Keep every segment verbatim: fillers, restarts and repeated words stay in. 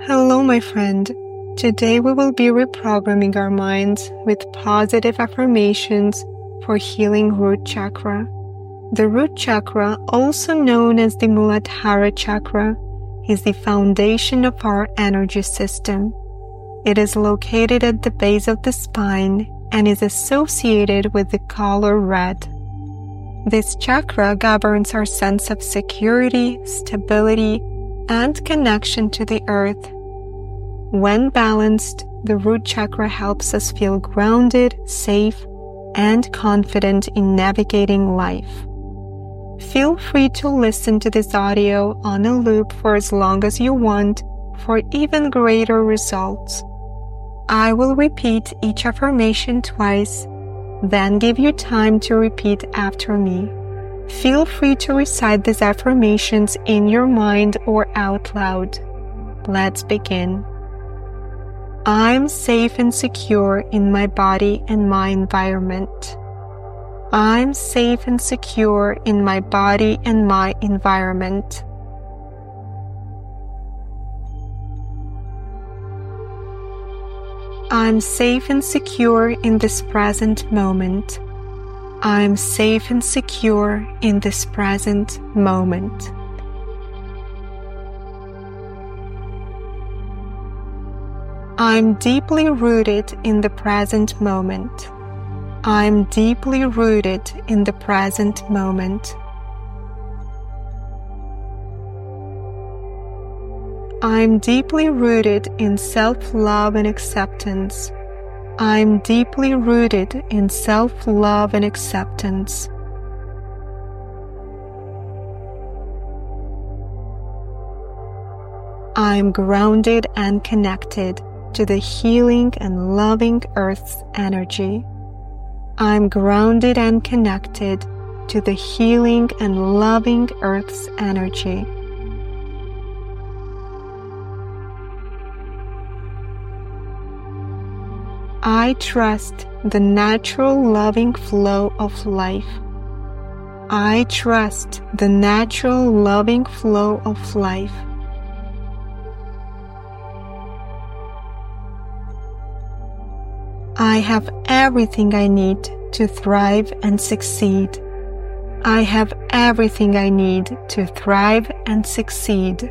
Hello, my friend. Today we will be reprogramming our minds with positive affirmations for healing root chakra. The root chakra, also known as the Muladhara chakra, is the foundation of our energy system. It is located at the base of the spine and is associated with the color red. This chakra governs our sense of security, stability, and connection to the earth. When balanced, the root chakra helps us feel grounded, safe, and confident in navigating life. Feel free to listen to this audio on a loop for as long as you want for even greater results. I will repeat each affirmation twice, then give you time to repeat after me. Feel free to recite these affirmations in your mind or out loud. Let's begin. I'm safe and secure in my body and my environment. I'm safe and secure in my body and my environment. I'm safe and secure in this present moment. I'm safe and secure in this present moment. I'm deeply rooted in the present moment. I'm deeply rooted in the present moment. I'm deeply rooted in self-love and acceptance. I'm deeply rooted in self-love and acceptance. I'm grounded and connected to the healing and loving Earth's energy. I'm grounded and connected to the healing and loving Earth's energy. I trust the natural loving flow of life. I trust the natural loving flow of life. I have everything I need to thrive and succeed. I have everything I need to thrive and succeed.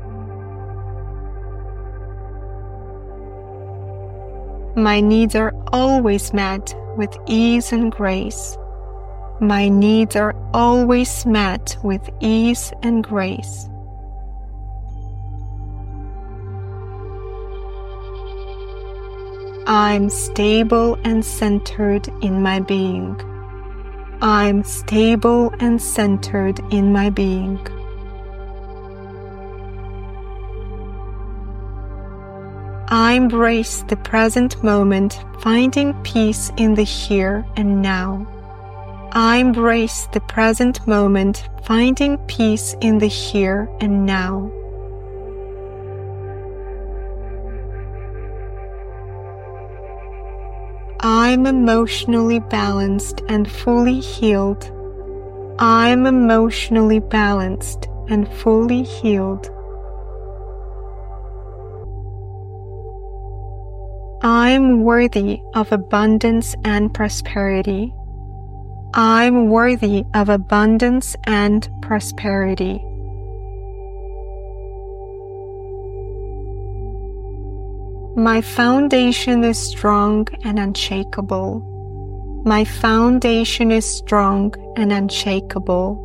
My needs are always met with ease and grace. My needs are always met with ease and grace. I'm stable and centered in my being. I'm stable and centered in my being. I embrace the present moment, finding peace in the here and now. I embrace the present moment, finding peace in the here and now. I'm emotionally balanced and fully healed. I'm emotionally balanced and fully healed. I'm worthy of abundance and prosperity. I'm worthy of abundance and prosperity. My foundation is strong and unshakable. My foundation is strong and unshakable.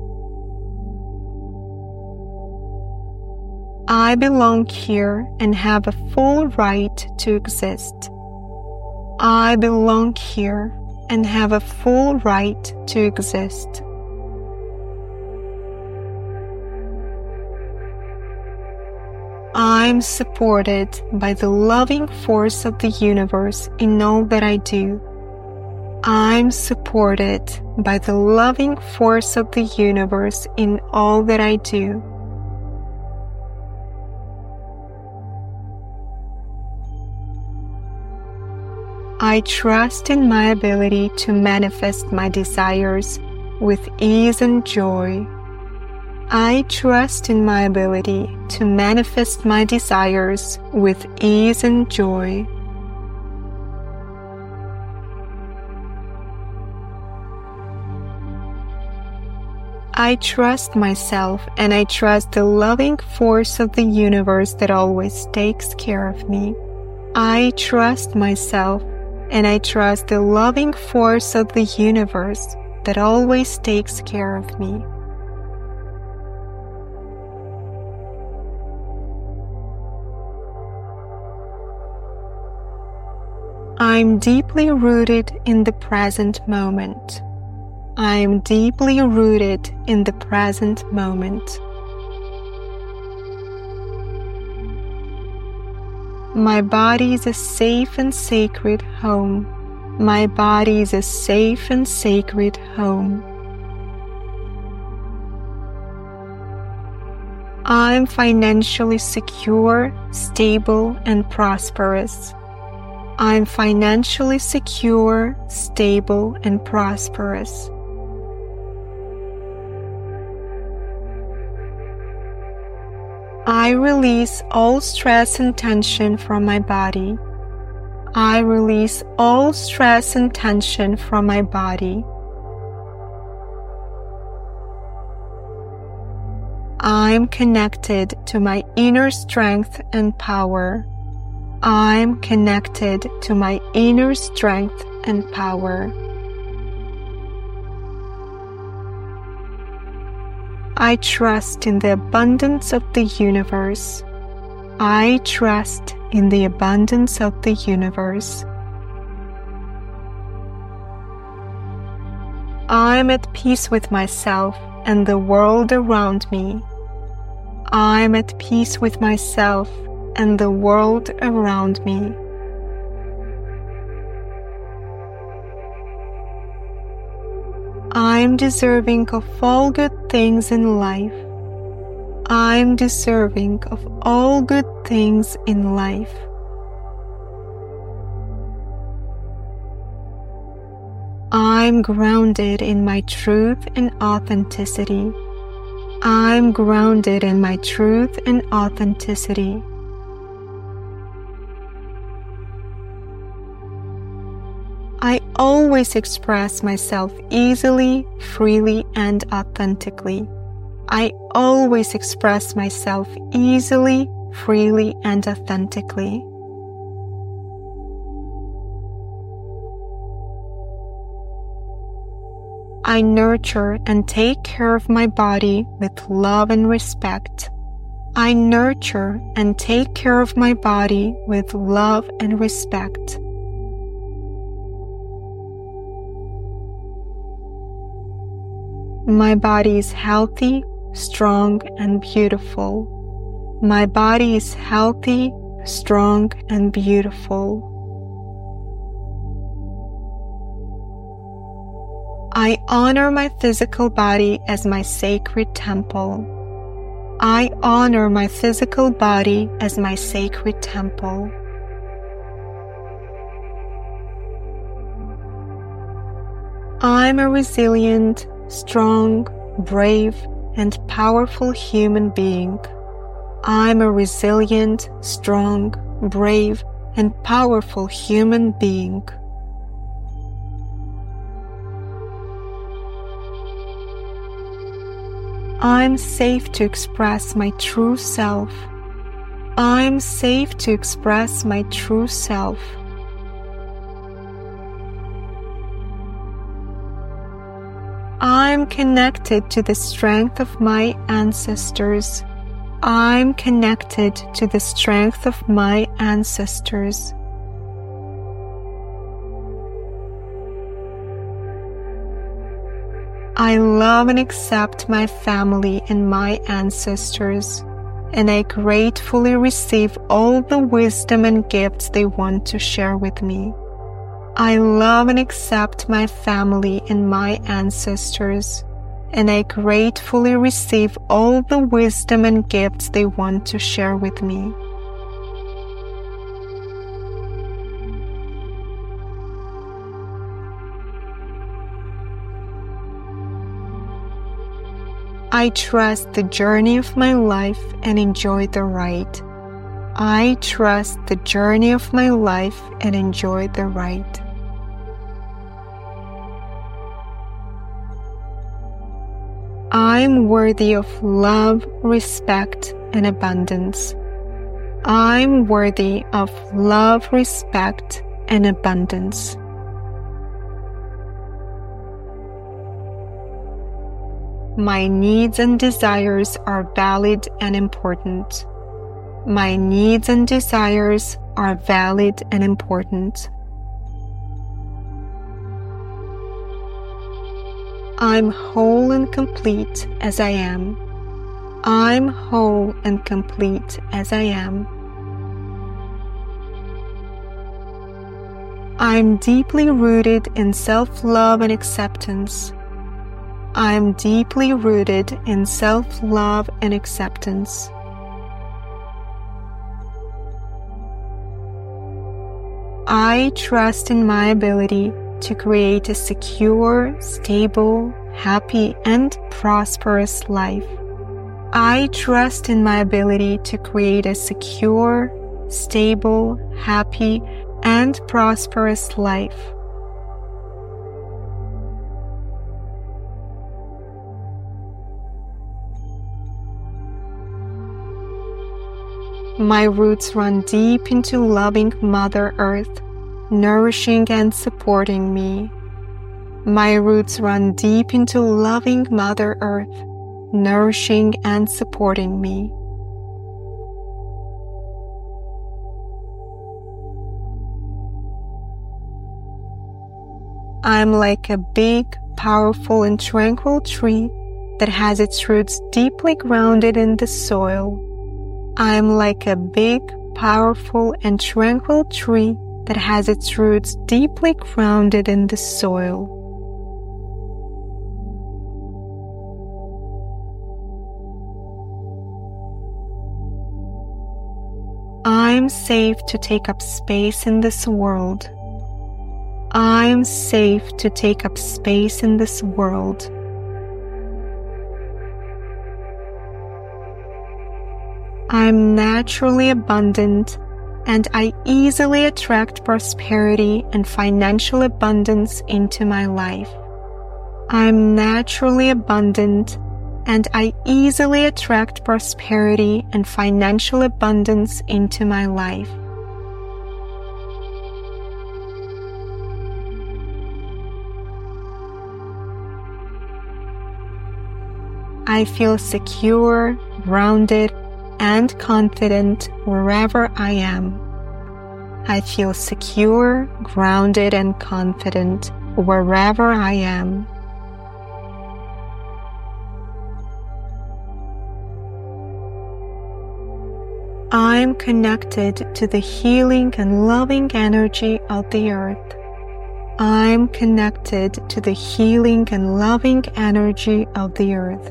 I belong here and have a full right to exist. I belong here and have a full right to exist. I'm supported by the loving force of the universe in all that I do. I'm supported by the loving force of the universe in all that I do. I trust in my ability to manifest my desires with ease and joy. I trust in my ability to manifest my desires with ease and joy. I trust myself and I trust the loving force of the universe that always takes care of me. I trust myself and I trust the loving force of the universe that always takes care of me. I'm deeply rooted in the present moment. I'm deeply rooted in the present moment. My body is a safe and sacred home. My body is a safe and sacred home. I'm financially secure, stable, and prosperous. I'm financially secure, stable, and prosperous. I release all stress and tension from my body. I release all stress and tension from my body. I'm connected to my inner strength and power. I'm connected to my inner strength and power. I trust in the abundance of the universe. I trust in the abundance of the universe. I'm at peace with myself and the world around me. I'm at peace with myself and the world around me. I'm deserving of all good things in life. I'm deserving of all good things in life. I'm grounded in my truth and authenticity. I'm grounded in my truth and authenticity. I always express myself easily, freely, and authentically. I always express myself easily, freely, and authentically. I nurture and take care of my body with love and respect. I nurture and take care of my body with love and respect. My body is healthy, strong, and beautiful. My body is healthy, strong, and beautiful. I honor my physical body as my sacred temple. I honor my physical body as my sacred temple. I'm a resilient, strong, brave, and powerful human being. I'm a resilient, strong, brave, and powerful human being. I'm safe to express my true self. I'm safe to express my true self. I'm connected to the strength of my ancestors. I'm connected to the strength of my ancestors. I love and accept my family and my ancestors, and I gratefully receive all the wisdom and gifts they want to share with me. I love and accept my family and my ancestors, and I gratefully receive all the wisdom and gifts they want to share with me. I I trust the journey of my life and enjoy the ride. I trust the journey of my life and enjoy the ride. I'm worthy of love, respect, and abundance. I'm worthy of love, respect, and abundance. My needs and desires are valid and important. My needs and desires are valid and important. I'm whole and complete as I am. I'm whole and complete as I am. I'm deeply rooted in self-love and acceptance. I'm deeply rooted in self-love and acceptance. I trust in my ability to create a secure, stable, happy, and prosperous life. I trust in my ability to create a secure, stable, happy, and prosperous life. My roots run deep into loving Mother Earth, nourishing and supporting me. My roots run deep into loving Mother Earth, nourishing and supporting me. I'm like a big, powerful, and tranquil tree that has its roots deeply grounded in the soil. I'm like a big, powerful, and tranquil tree that has its roots deeply grounded in the soil. I'm safe to take up space in this world. I'm safe to take up space in this world. I'm naturally abundant, and I easily attract prosperity and financial abundance into my life. I'm naturally abundant, and I easily attract prosperity and financial abundance into my life. I feel secure, grounded, and confident wherever I am. I feel secure, grounded, and confident wherever I am. I'm connected to the healing and loving energy of the earth. I'm connected to the healing and loving energy of the earth.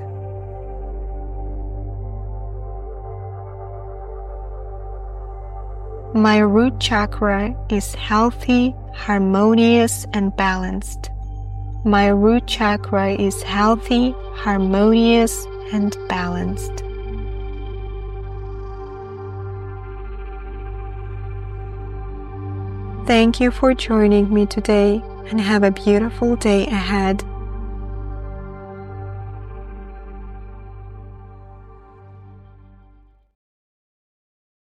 My root chakra is healthy, harmonious, and balanced. My root chakra is healthy, harmonious, and balanced. Thank you for joining me today, and have a beautiful day ahead.